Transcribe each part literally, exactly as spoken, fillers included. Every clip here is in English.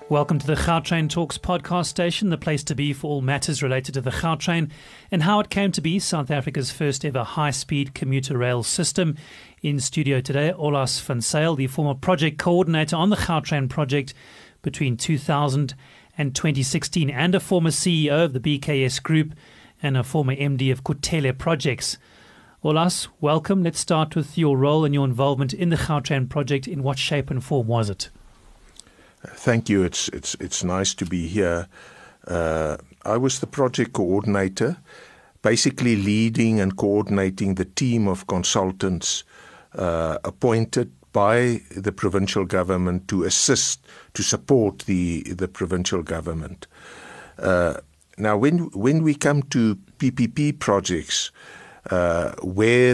Welcome to the Gautrain Talks podcast station, the place to be for all matters related to the Gautrain and how it came to be South Africa's first ever high-speed commuter rail system. In studio today, Olaus van Zyl, the former project coordinator on the Gautrain project between two thousand and twenty sixteen and a former C E O of the B K S Group and a former M D of Kutele Projects. Olaus, welcome. Let's start with your role and your involvement in the Gautrain project. In what shape and form was it? Thank you. It's it's it's nice to be here. Uh, I was the project coordinator, basically leading and coordinating the team of consultants uh, appointed by the provincial government to assist, to support the the provincial government. Uh, now, when when we come to P P P projects, uh, where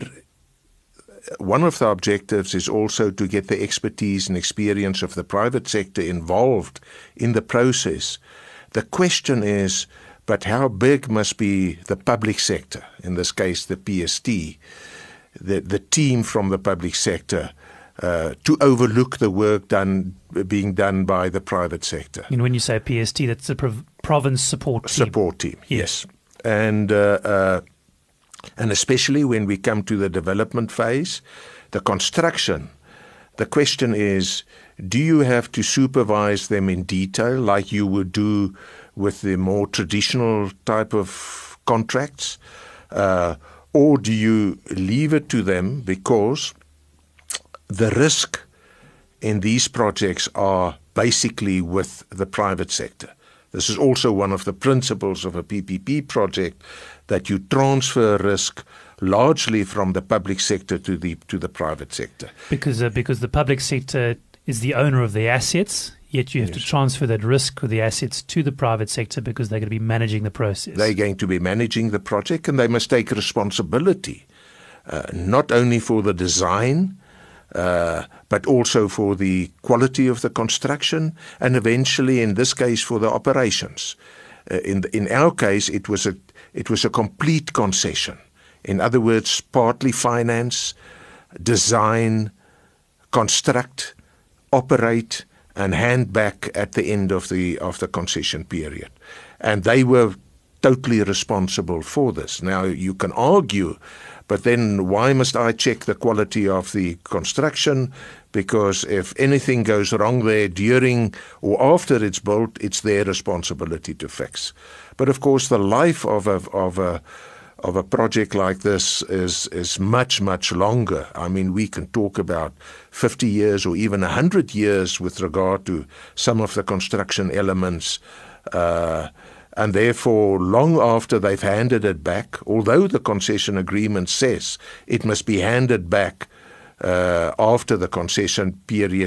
one of the objectives is also to get the expertise and experience of the private sector involved in the process. The question is, but how big must be the public sector, in this case the P S T, the, the team from the public sector, uh, to overlook the work done being done by the private sector? And when you say P S T, that's the prov- province support team. Support team, yes. yes. And uh, uh, And especially when we come to the development phase, the construction, the question is, do you have to supervise them in detail like you would do with the more traditional type of contracts? Uh, or do you leave it to them because the risk in these projects are basically with the private sector? This is also one of the principles of a P P P project, that you transfer risk largely from the public sector to the to the private sector. Because uh, because the public sector is the owner of the assets, yet you have yes. to transfer that risk with the assets to the private sector because they're going to be managing the process. They're going to be managing the project, and they must take responsibility, uh, not only for the design, Uh, but also for the quality of the construction, and eventually, in this case, for the operations. Uh, in the, in our case, it was a it was a complete concession. In other words, partly finance, design, construct, operate, and hand back at the end of the of the concession period, and they were totally responsible for this. Now, you can argue, but then why must I check the quality of the construction? Because if anything goes wrong there during or after it's built, it's their responsibility to fix. But of course, the life of a of a of a project like this is is much much longer. I mean, we can talk about fifty years or even one hundred years with regard to some of the construction elements. Uh, And therefore, long after they've handed it back, although the concession agreement says it must be handed back uh, after the concession period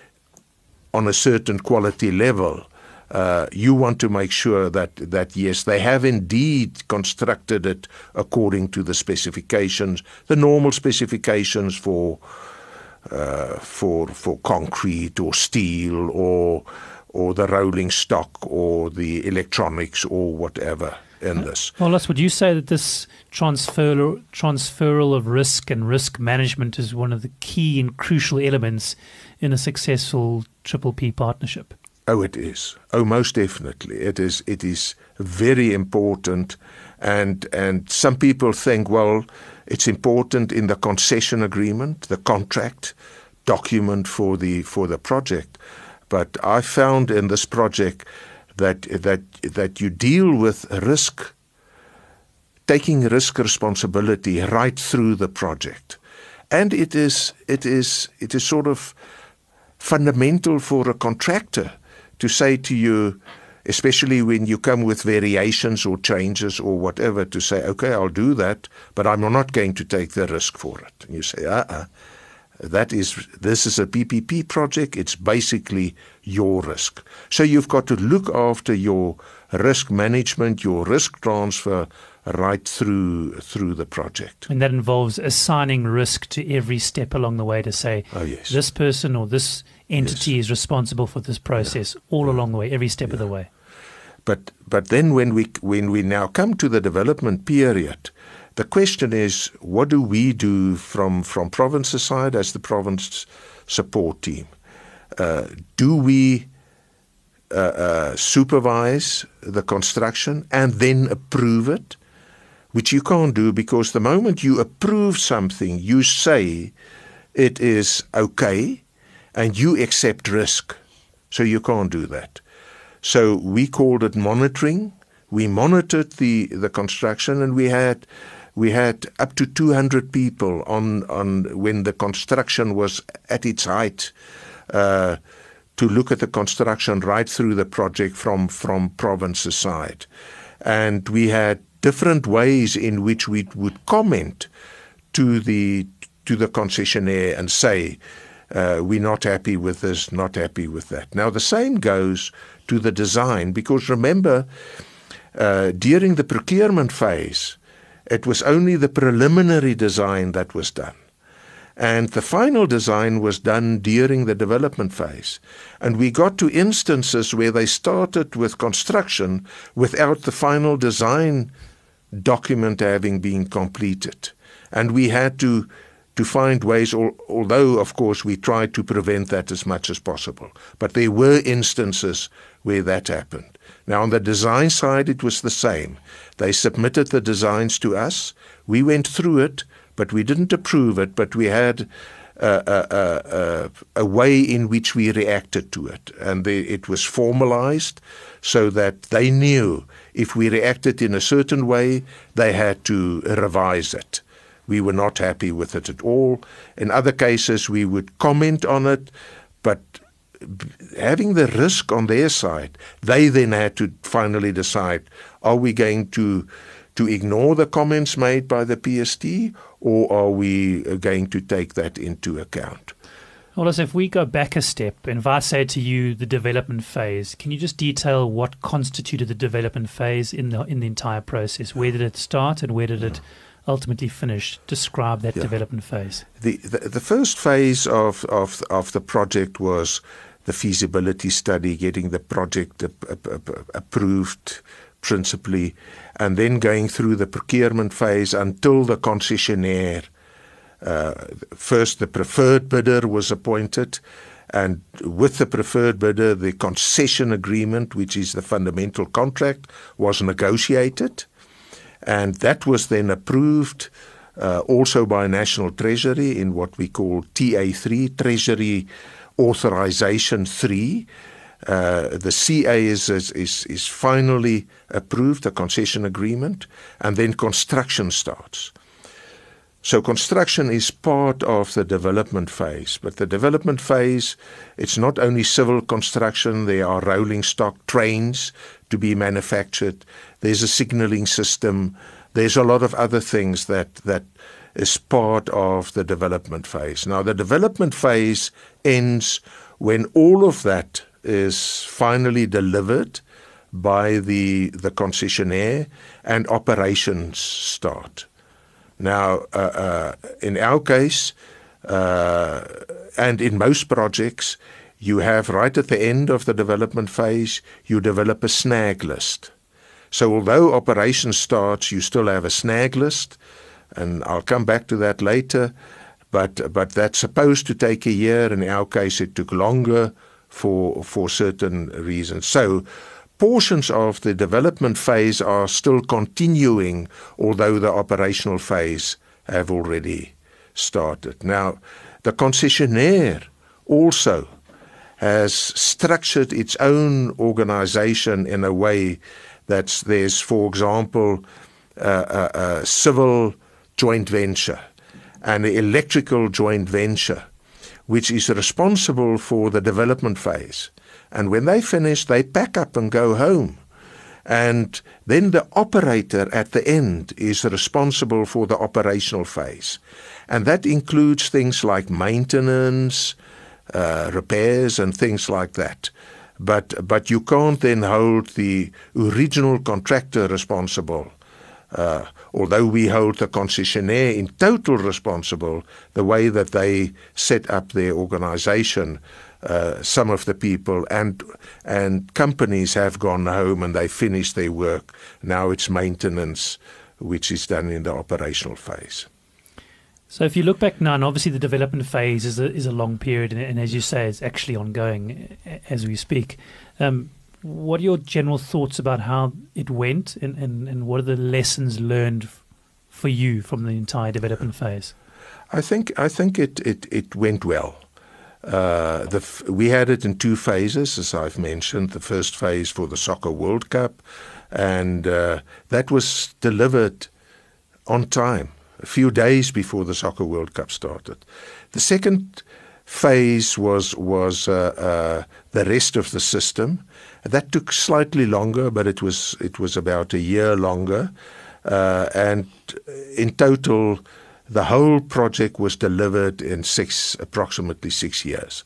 on a certain quality level, uh, you want to make sure that, that, yes, they have indeed constructed it according to the specifications, the normal specifications for uh, for for concrete or steel or or the rolling stock, or the electronics, or whatever in this. Well, would you say that this transfer transferal of risk and risk management is one of the key and crucial elements in a successful Triple P partnership? Oh, it is. Oh, most definitely. It is. It is very important, and and some people think, well, it's important in the concession agreement, the contract document for the for the project. But I found in this project that that that you deal with risk, taking risk responsibility right through the project, and it is it is it is sort of fundamental for a contractor to say to you, especially when you come with variations or changes or whatever, to say, okay, I'll do that, but I'm not going to take the risk for it. And you say, uh-uh. That is, this is a P P P project. It's basically your risk. So you've got to look after your risk management, your risk transfer right through through the project. And that involves assigning risk to every step along the way to say, oh, yes. this person or this entity yes. is responsible for this process yeah. all along the way, every step yeah. of the way. But but then when we when we now come to the development period, the question is, what do we do from, from province's side as the province support team? Uh, do we uh, uh, supervise the construction and then approve it, which you can't do, because the moment you approve something, you say it is okay and you accept risk. So you can't do that. So we called it monitoring. We monitored the, the construction, and we had we had up to two hundred people on, on when the construction was at its height, uh, to look at the construction right through the project from, from Province's side. And we had different ways in which we would comment to the to the concessionaire and say, uh, we're not happy with this, not happy with that. Now, the same goes to the design, because remember, uh, during the procurement phase, it was only the preliminary design that was done. And the final design was done during the development phase. And we got to instances where they started with construction without the final design document having been completed. And we had to, to find ways, al- although, of course, we tried to prevent that as much as possible. But there were instances where that happened. Now, on the design side, it was the same. They submitted the designs to us. We went through it, but we didn't approve it, but we had a, a, a, a way in which we reacted to it. And they, it was formalized so that they knew if we reacted in a certain way, they had to revise it. We were not happy with it at all. In other cases, we would comment on it, but having the risk on their side, they then had to finally decide, are we going to to ignore the comments made by the P S T, or are we going to take that into account? Well, as if we go back a step, and if I say to you the development phase, can you just detail what constituted the development phase in the in the entire process? Where did it start and where did it ultimately finish? Describe that yeah. development phase. The, the the first phase of, of of the project was the feasibility study, getting the project ap- ap- ap- approved principally, and then going through the procurement phase until the concessionaire. Uh, first, the preferred bidder was appointed, and with the preferred bidder, the concession agreement, which is the fundamental contract, was negotiated, and that was then approved uh, also by National Treasury in what we call T A three, Treasury Authorization three. Uh, the C A is, is, is, is finally approved, the concession agreement, and then construction starts. So construction is part of the development phase, but the development phase, it's not only civil construction, there are rolling stock trains to be manufactured, there's a signaling system, there's a lot of other things that, that is part of the development phase. Now, the development phase ends when all of that is finally delivered by the, the concessionaire and operations start. Now, uh, uh, in our case, uh, and in most projects, you have right at the end of the development phase, you develop a snag list. So although operation starts, you still have a snag list, and I'll come back to that later, but but that's supposed to take a year. In our case, it took longer for for certain reasons. So portions of the development phase are still continuing, although the operational phase have already started. Now, the concessionaire also has structured its own organization in a way that there's, for example, uh, a, a civil joint venture and an electrical joint venture, which is responsible for the development phase. And when they finish, they pack up and go home. And then the operator at the end is responsible for the operational phase. And that includes things like maintenance, uh, repairs, and things like that. But, but you can't then hold the original contractor responsible. Uh, although we hold the concessionaire in total responsible, the way that they set up their organization, uh, some of the people and and companies have gone home and they finished their work. Now it's maintenance, which is done in the operational phase. So if you look back now, and obviously the development phase is a, is a long period, and, and as you say, it's actually ongoing as we speak. Um, What are your general thoughts about how it went, and, and, and what are the lessons learned f- for you from the entire development phase? I think I think it it, it went well. Uh, the f- we had it in two phases, as I've mentioned. The first phase for the Soccer World Cup, and uh, that was delivered on time, a few days before the Soccer World Cup started. The second phase was was uh, uh, the rest of the system. That took slightly longer, but it was it was about a year longer, uh, and in total, the whole project was delivered in six, approximately six years,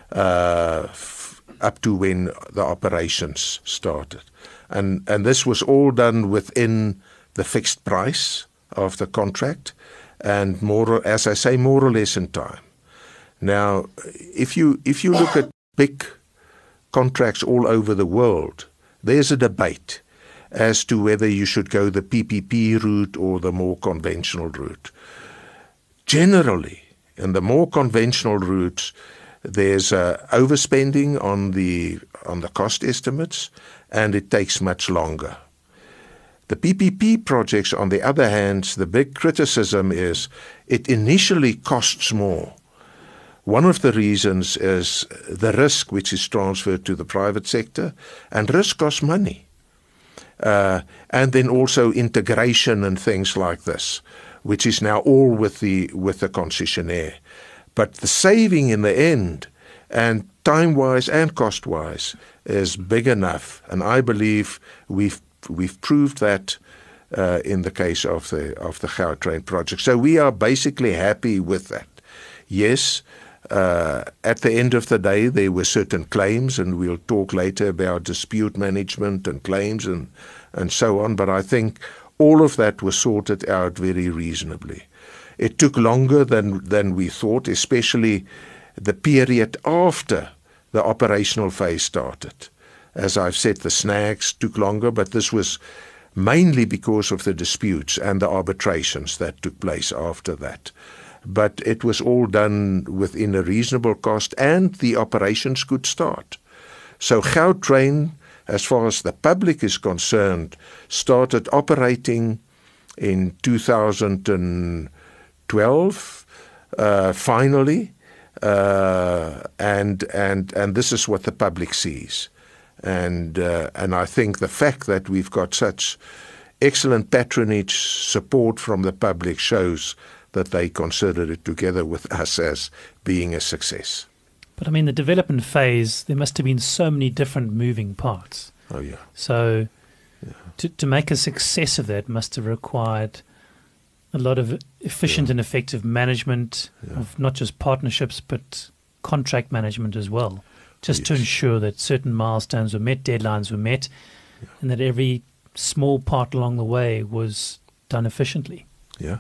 uh, f- up to when the operations started, and and this was all done within the fixed price of the contract, and more, as I say, more or less in time. Now, if you if you look at big contracts all over the world, there's a debate as to whether you should go the P P P route or the more conventional route. Generally, in the more conventional routes, there's uh, overspending on the on the cost estimates, and it takes much longer. The P P P projects, on the other hand, the big criticism is it initially costs more. One of the reasons is the risk which is transferred to the private sector, and risk costs money. Uh, and then also integration and things like this, which is now all with the with the concessionaire. But the saving in the end, and time-wise and cost-wise, is big enough, and I believe we've we've proved that uh, in the case of the of the Gautrain project. So we are basically happy with that. Yes. Uh, at the end of the day, there were certain claims, and we'll talk later about dispute management and claims and, and so on, but I think all of that was sorted out very reasonably. It took longer than, than we thought, especially the period after the operational phase started. As I've said, the snags took longer, but this was mainly because of the disputes and the arbitrations that took place after that. But it was all done within a reasonable cost, and the operations could start. So Gautrain, as far as the public is concerned, started operating in two thousand twelve, uh, finally, uh, and and and this is what the public sees. And uh, and I think the fact that we've got such excellent patronage support from the public shows that they consider it, together with us, as being a success. But I mean, the development phase, there must have been so many different moving parts. Oh, yeah. So yeah. To, to make a success of that must have required a lot of efficient yeah. and effective management yeah. of not just partnerships, but contract management as well, just yes. to ensure that certain milestones were met, deadlines were met, yeah. and that every small part along the way was done efficiently. Yeah.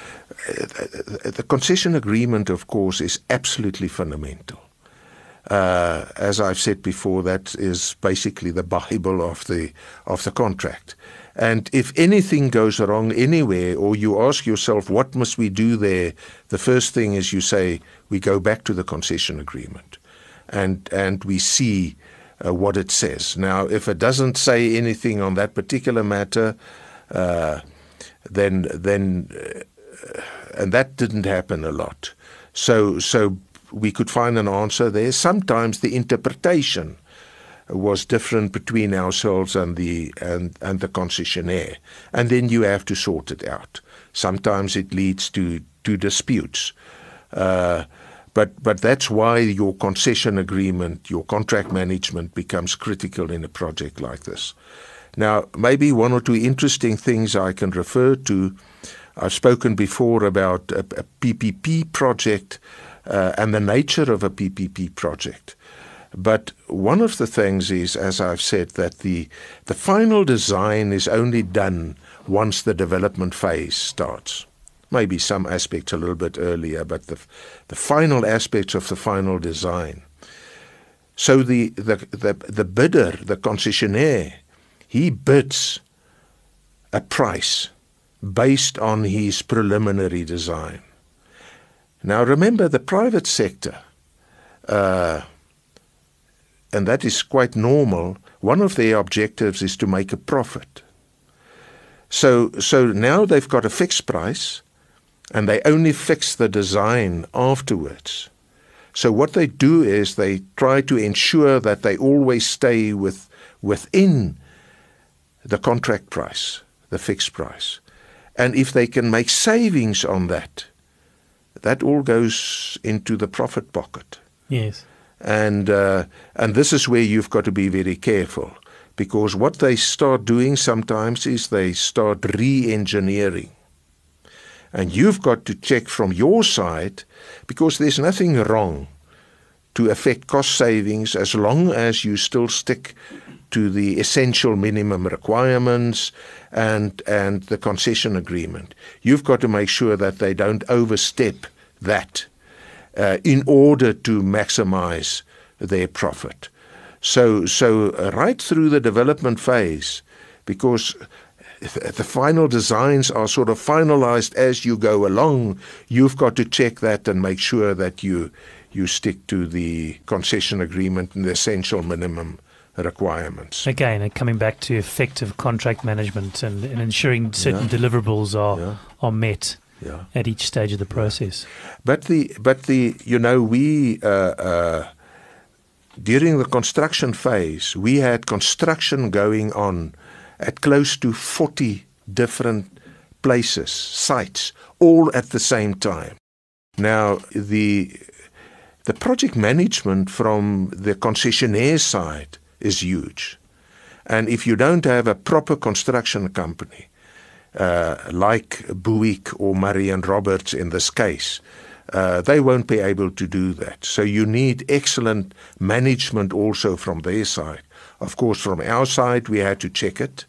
The concession agreement, of course, is absolutely fundamental. Uh, as I've said before, that is basically the Bible of the of the contract. And if anything goes wrong anywhere, or you ask yourself, what must we do there? The first thing is you say, we go back to the concession agreement, and and we see uh, what it says. Now, if it doesn't say anything on that particular matter, uh, then then. Uh, And that didn't happen a lot. So so we could find an answer there. Sometimes the interpretation was different between ourselves and the and, and the concessionaire. And then you have to sort it out. Sometimes it leads to, to disputes. Uh, but but that's why your concession agreement, your contract management becomes critical in a project like this. Now, maybe one or two interesting things I can refer to. I've spoken before about a, a P P P project uh, and the nature of a P P P project. But one of the things is, as I've said, that the, the final design is only done once the development phase starts. Maybe some aspects a little bit earlier, but the, the final aspects of the final design. So the, the, the, the bidder, the concessionaire, he bids a price based on his preliminary design. Now remember, the private sector uh, and that is quite normal, one of their objectives is to make a profit. So, so now they've got a fixed price, and they only fix the design afterwards. So what they do is they try to ensure that they always stay with, within the contract price, the fixed price. And if they can make savings on that, that all goes into the profit pocket. Yes. And uh, and this is where you've got to be very careful, because what they start doing sometimes is they start re-engineering. And you've got to check from your side, because there's nothing wrong to affect cost savings as long as you still stick to the essential minimum requirements and and the concession agreement. You've got to make sure that they don't overstep that uh, in order to maximize their profit. So, so uh, right through the development phase, because the final designs are sort of finalized as you go along, you've got to check that and make sure that you you stick to the concession agreement and the essential minimum requirements. Again, coming back to effective contract management and, and ensuring certain Yeah. deliverables are Yeah. are met Yeah. at each stage of the process. But the but the you know we uh, uh, during the construction phase we had construction going on at close to forty different places, sites, all at the same time. Now the the project management from the concessionaire side is huge, and if you don't have a proper construction company, Uh, like Bouygues or Murray and Roberts in this case, uh, they won't be able to do that. So you need excellent management also from their side. Of course, from our side, we had to check it,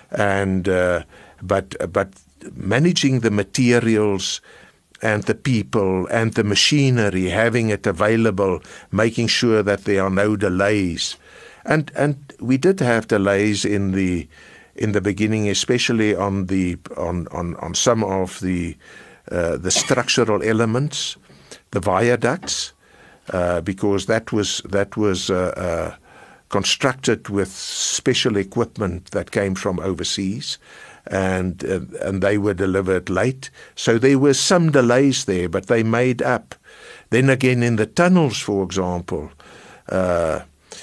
and uh, but but managing the materials and the people and the machinery, having it available, making sure that there are no delays, and and we did have delays in the. in the beginning, especially on the on on, on some of the uh, the structural elements, the viaducts, uh, because that was that was uh, uh, constructed with special equipment that came from overseas, and uh, and they were delivered late. So there were some delays there, but they made up. Then again, in the tunnels, for example, uh,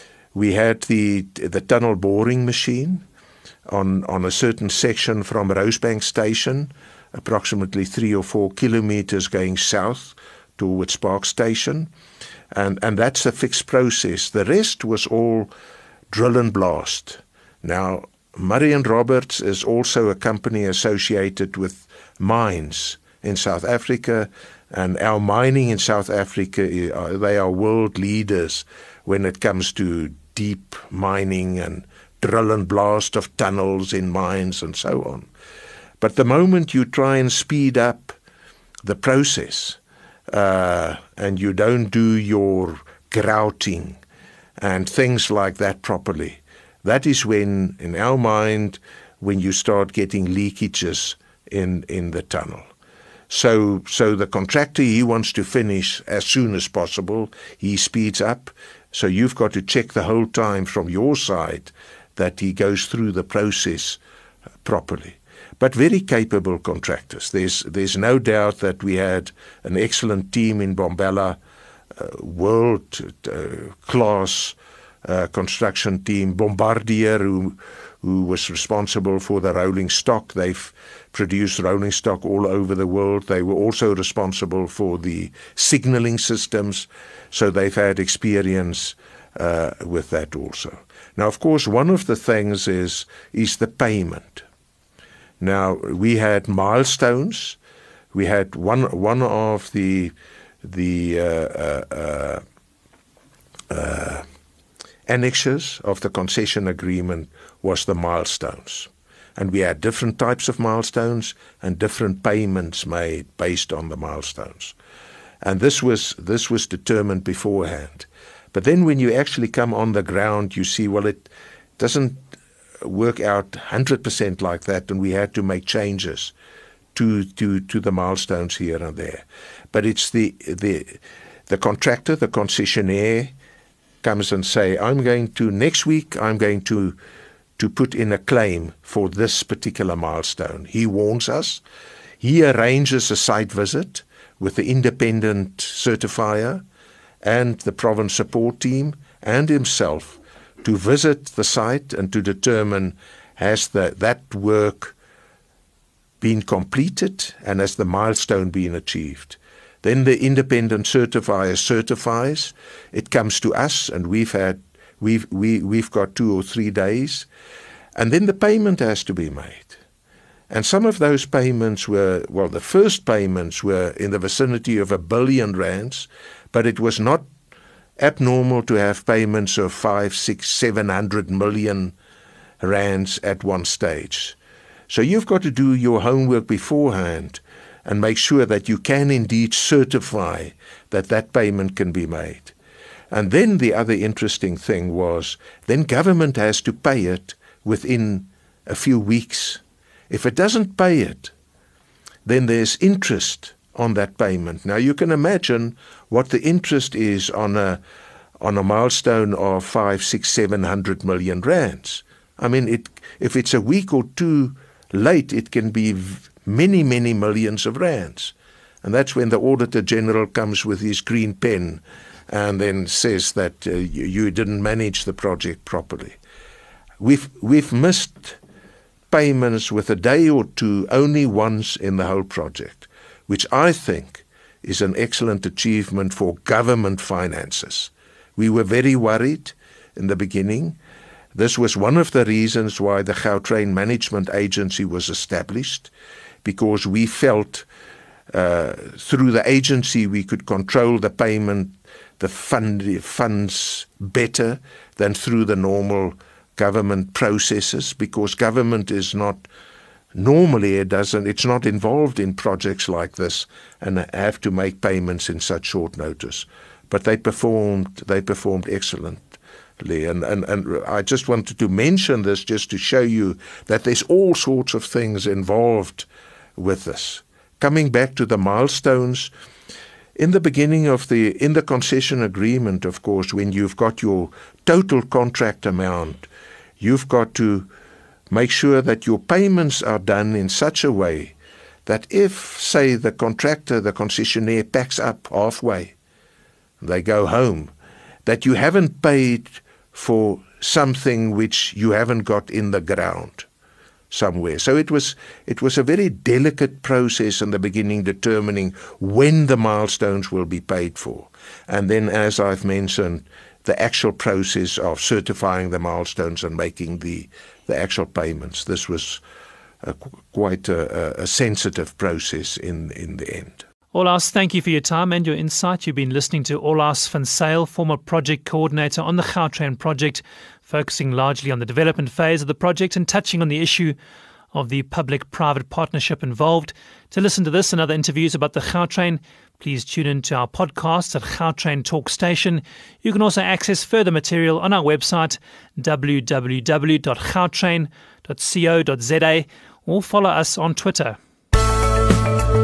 we had the the tunnel boring machine on on a certain section from Rosebank Station, approximately three or four kilometers going south towards Park Station, and and that's a fixed process. The rest was all drill and blast. Now, Murray and Roberts is also a company associated with mines in South Africa, and our mining in South Africa, they are world leaders when it comes to deep mining and drill and blast of tunnels in mines and so on. But the moment you try and speed up the process uh, and you don't do your grouting and things like that properly, that is when, in our mind, when you start getting leakages in, in the tunnel. So, so the contractor, he wants to finish as soon as possible. He speeds up. So you've got to check the whole time from your side that he goes through the process properly. But very capable contractors. There's there's no doubt that we had an excellent team in Bombella, uh, world-class uh, uh, construction team. Bombardier, who who was responsible for the rolling stock. They've produced rolling stock all over the world. They were also responsible for the signaling systems, so they've had experience uh, with that also. Now, of course, one of the things is is the payment. Now, we had milestones. We had one one of the the uh, uh, uh, uh, annexes of the concession agreement was the milestones, and we had different types of milestones and different payments made based on the milestones, and this was this was determined beforehand. But then when you actually come on the ground, you see, well, it doesn't work out one hundred percent like that, and we had to make changes to to to the milestones here and there. But it's the the the contractor, the concessionaire, comes and say, I'm going to, next week, I'm going to, to put in a claim for this particular milestone. He warns us. He arranges a site visit with the independent certifier and the province support team and himself to visit the site and to determine has the, that work been completed and has the milestone been achieved. Then the independent certifier certifies. It comes to us, and we've had we've we we've got two or three days, and then the payment has to be made. And some of those payments were, well, the first payments were in the vicinity of a billion rands, but it was not abnormal to have payments of five, six, seven hundred million rands at one stage. So you've got to do your homework beforehand and make sure that you can indeed certify that that payment can be made. And then the other interesting thing was, then government has to pay it within a few weeks. If it doesn't pay it, then there's interest on that payment. Now you can imagine what the interest is on a on a milestone of five, six, seven hundred million rands. I mean, it if it's a week or two late, it can be many, many millions of rands. And that's when the Auditor General comes with his green pen and then says that uh, you, you didn't manage the project properly. We've, we've missed payments with a day or two only once in the whole project, which I think is an excellent achievement for government finances. We were very worried in the beginning. This was one of the reasons why the Gautrain Management Agency was established, because we felt uh, through the agency we could control the payment, the fund, funds better than through the normal government processes, because government is not, normally it doesn't, it's not involved in projects like this and have to make payments in such short notice. But they performed, they performed excellently. And, and, and I just wanted to mention this just to show you that there's all sorts of things involved with this. Coming back to the milestones, in the beginning of the, in the concession agreement, of course, when you've got your total contract amount, you've got to make sure that your payments are done in such a way that if, say, the contractor, the concessionaire packs up halfway, they go home, that you haven't paid for something which you haven't got in the ground somewhere. So it was it was a very delicate process in the beginning, determining when the milestones will be paid for. And then, as I've mentioned, the actual process of certifying the milestones and making the, the actual payments. This was a, quite a, a sensitive process in, in the end. Olaus, thank you for your time and your insight. You've been listening to Olaus van Zyl, former project coordinator on the Gautrain project, focusing largely on the development phase of the project and touching on the issue of the public-private partnership involved. To listen to this and other interviews about the Gautrain, please tune in to our podcast at Gautrain Talk Station. You can also access further material on our website, w w w dot gautrain dot co dot za, or follow us on Twitter.